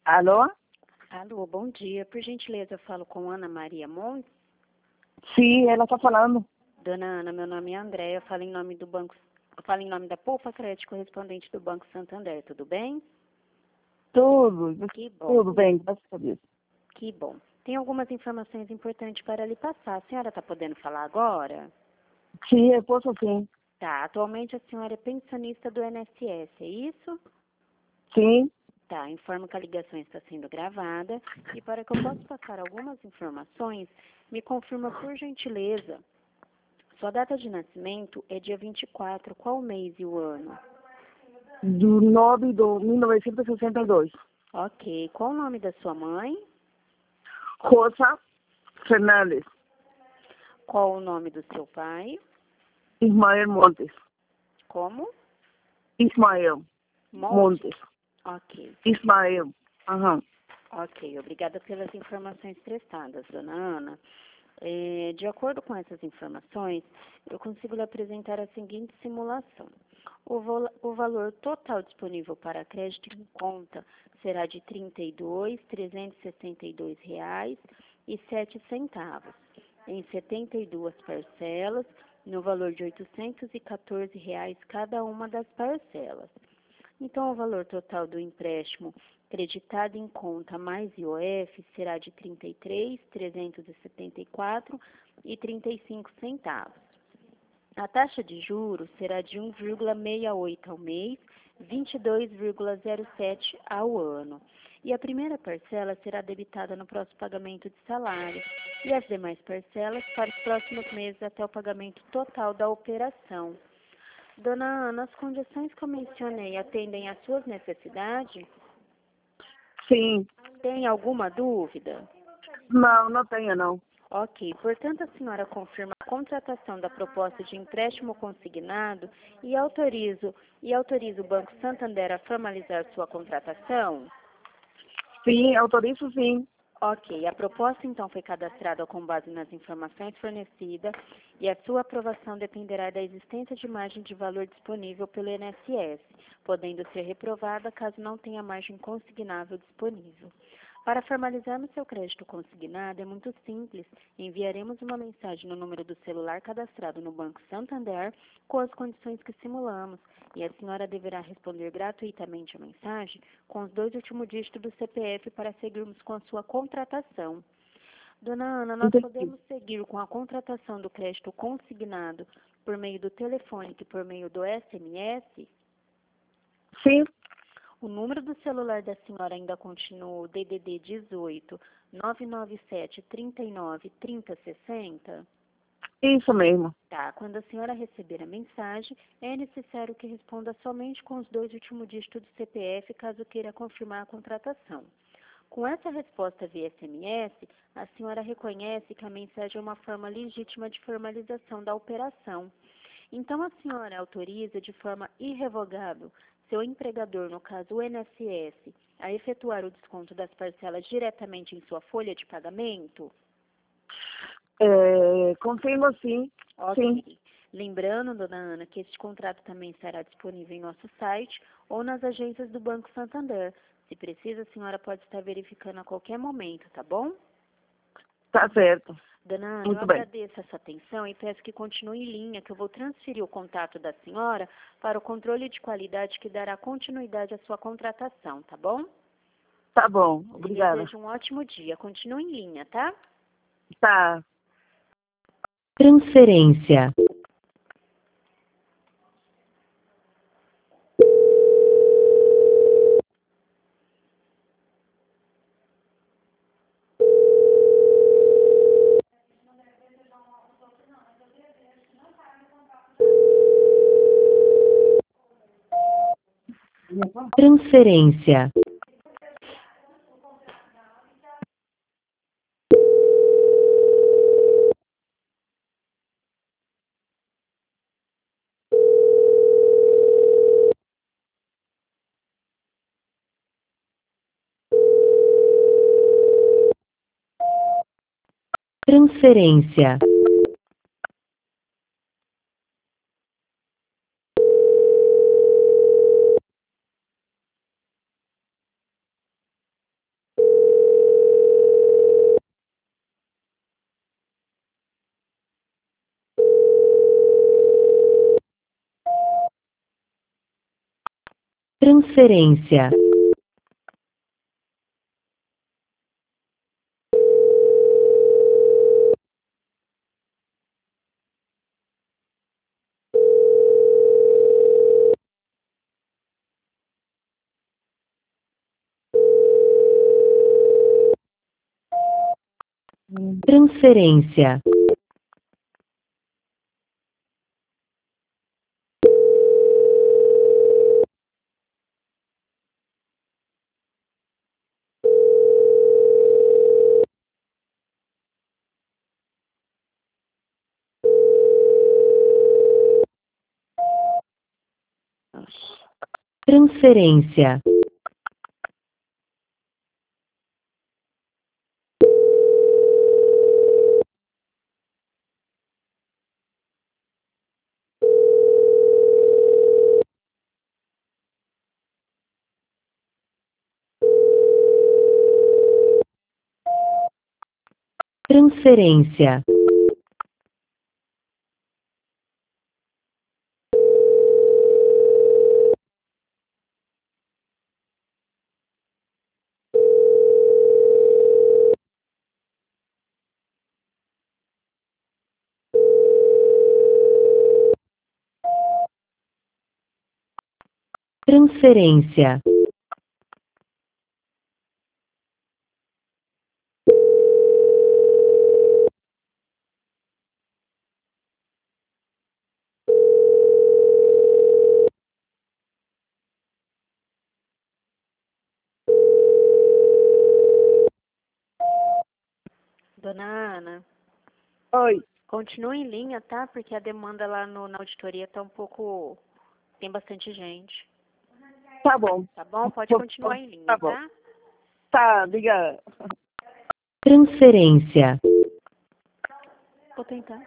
Alô? Alô, bom dia. Por gentileza, eu falo com Ana Maria Montes. Sim, ela está falando. Dona Ana, meu nome é Andréia, eu falo em nome do banco, eu falo em nome da Poupa Crédito, correspondente do Banco Santander, tudo bem? Que bom, Tudo bem, graças a Deus. que bom. Tem algumas informações importantes para lhe passar. A senhora está podendo falar agora? Sim, eu posso sim. Tá, atualmente a senhora é pensionista do INSS, é isso? Sim, Tá, informo que a ligação está sendo gravada e para que eu possa passar algumas informações, me confirma por gentileza. Sua data de nascimento é dia 24, qual o mês e o ano? do 9 de 1962. Ok, qual o nome da sua mãe? Rosa Fernandes, Qual o nome do seu pai? Ismael Montes. Como? Ismael Montes. Ok, Ismael. Aham. ok, obrigada pelas informações prestadas, dona Ana. De acordo com essas informações, eu consigo lhe apresentar a seguinte simulação. O valor total disponível para crédito em conta será de R$ 32.362,07, em 72 parcelas, no valor de R$ 814 cada uma das parcelas. Então, o valor total do empréstimo creditado em conta mais IOF será de R$ 33.374,35. A taxa de juros será de 1,68 ao mês, 22,07 ao ano. E a primeira parcela será debitada no próximo pagamento de salário e as demais parcelas para os próximos meses até o pagamento total da operação. Dona Ana, as condições que eu mencionei atendem às suas necessidades? Sim. Tem alguma dúvida? Não, não tenho não. Ok, portanto, a senhora confirma a contratação da proposta de empréstimo consignado e autoriza o Banco Santander a formalizar sua contratação? Sim, autorizo sim. Ok, a proposta então foi cadastrada com base nas informações fornecidas e a sua aprovação dependerá da existência de margem de valor disponível pelo INSS, podendo ser reprovada caso não tenha margem consignável disponível. Para formalizarmos seu crédito consignado é muito simples. Enviaremos uma mensagem no número do celular cadastrado no Banco Santander com as condições que simulamos e a senhora deverá responder gratuitamente a mensagem com os 2 últimos dígitos do CPF para seguirmos com a sua contratação. Dona Ana, nós Entendi. podemos seguir com a contratação do crédito consignado por meio do telefônico e por meio do SMS? Sim, O número do celular da senhora ainda continua o DDD 18 997 39 30 60? isso mesmo. Tá, quando a senhora receber a mensagem, é necessário que responda somente com os 2 últimos dígitos do CPF, caso queira confirmar a contratação. Com essa resposta via SMS, a senhora reconhece que a mensagem é uma forma legítima de formalização da operação. Então, a senhora autoriza de forma irrevogável seu empregador, no caso o INSS, a efetuar o desconto das parcelas diretamente em sua folha de pagamento? Confirmo sim. Ok. Sim, Lembrando, dona Ana, que este contrato também estará disponível em nosso site ou nas agências do Banco Santander. Se precisa, a senhora pode estar verificando a qualquer momento, tá bom? tá certo. Dona Ana, Muito eu bem. agradeço essa atenção e peço que continue em linha, que eu vou transferir o contato da senhora para o controle de qualidade que dará continuidade à sua contratação, tá bom? Tá bom, Lhe obrigada. desejo um ótimo dia. Continue em linha, tá? Tá. Transferência. Transferência. Transferência. transferência, transferência, transferência, transferência, transferência, Dona Ana, Oi. continue em linha, tá? Porque a demanda lá na auditoria tá um pouco... Tem bastante gente. Tá bom. Tá bom? Pode continuar em linha, Tá bom. tá? Tá, obrigada. transferência, Vou tentar.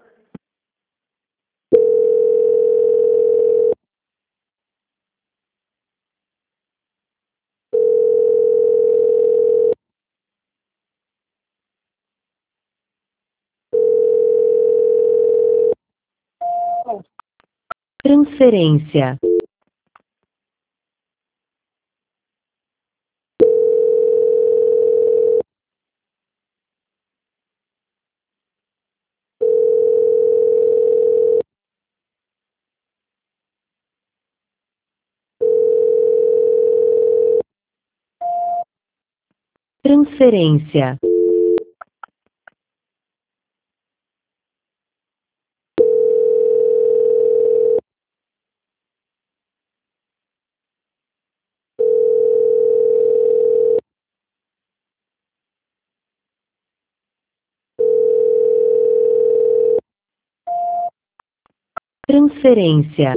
transferência, transferência, transferência,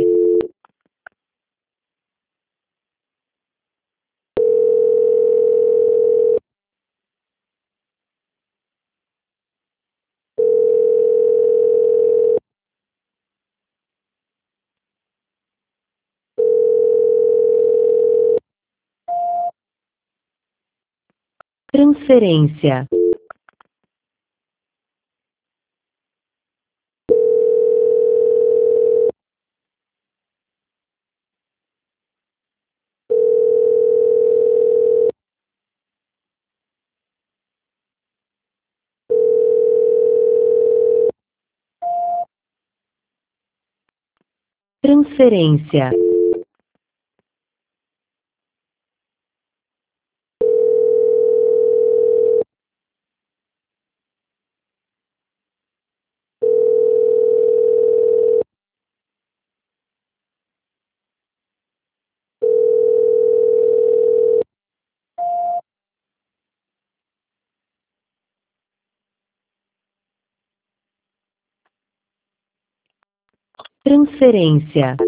transferência, transferência, transferência,